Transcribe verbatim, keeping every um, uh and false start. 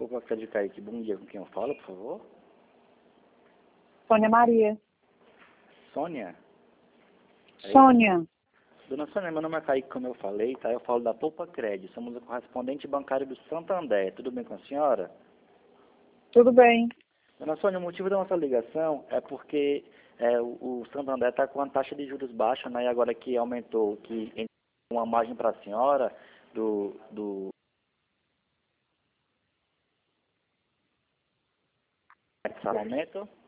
Poupa Crédito Caique. Bom dia, com quem eu falo, por favor? Sônia Maria. Sônia? É Sônia. Dona Sônia, meu nome é Kaique, como eu falei, tá? Eu falo da Poupa Crédito. Somos o correspondente bancário do Santander. Tudo bem com a senhora? Tudo bem. Dona Sônia, o motivo da nossa ligação é porque é, o, o Santander está com uma taxa de juros baixa, né? E agora que aumentou, que entrou uma margem para a senhora do... do esse aumento.